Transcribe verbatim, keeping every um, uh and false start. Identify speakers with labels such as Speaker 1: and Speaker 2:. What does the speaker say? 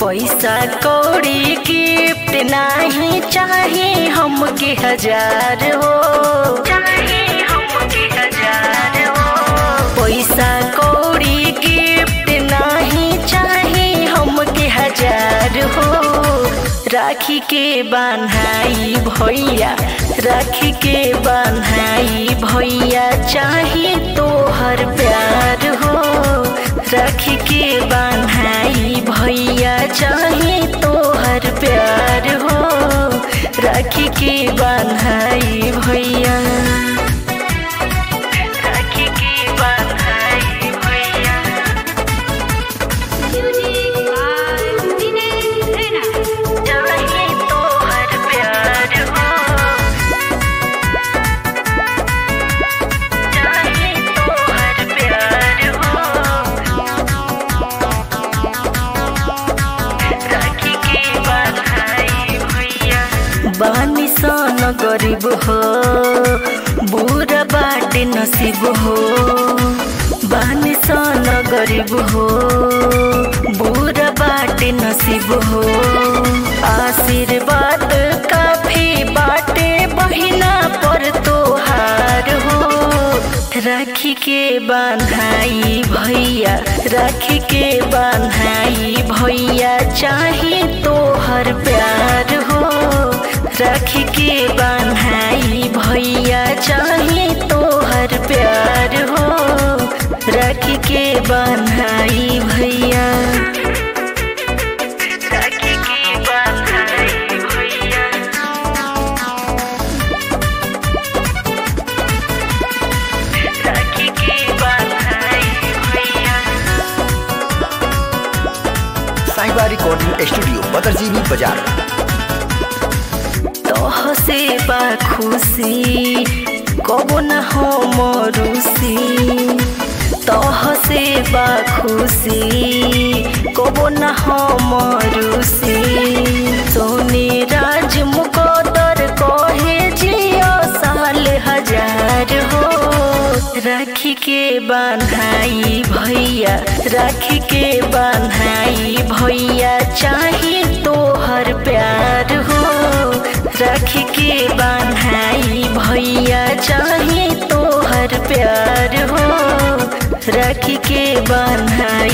Speaker 1: पैसा कौड़ी गिफ्ट नहीं चाहे हमके हजार हो, चाहे हमके हजार हो। पैसा कौड़ी गिफ्ट नहीं चाहे हमके हजार हो। राखी के बन्हाई भैया, राखी के बन्हाई भैया चाहे तोहर प्यार हो। राखी के बन्हाई भैया चाहे तोहर प्यार हो। राखी के बन्हाई भैया, राखी के बन्हाई भैया चाहे तोहर प्यार हो, चाहे तोहर प्यार हो। राखी के बन्हाई भैया बानी सन गरीब हो, बुरा बाटे नसीब हो। बानी सन गरीब हो, बुरा बाटे नसीब हो। आशीर्वाद काफी बाटे बहिना पर तोहार हो। राखी के बन्हाई भैया, राखी के बन्हाई भैया चाहे तोहर प्यार हो। राखी के बन्हाई भैया चाहे तोहर प्यार हो। राखी के बन्हाई भैया, राखी के बन्हाई भैया राखी के बन्हाई भैया।
Speaker 2: साहिबा रिकॉर्डिंग स्टूडियो बदरजीनी बाजार।
Speaker 1: तोह से बा खुशी कबो न हो मरुसी, तोह से बा खुशी कबो न हो मरुसी। सोने राज मुकदर कहे जियो साल हजार हो। राखी के बन्हाई भैया, राखी के बन्हाई भैया चाहे तोहर प्यार हो। राखी के बन्हाई भैया चाहे तोहर प्यार हो। राखी के बन्हाई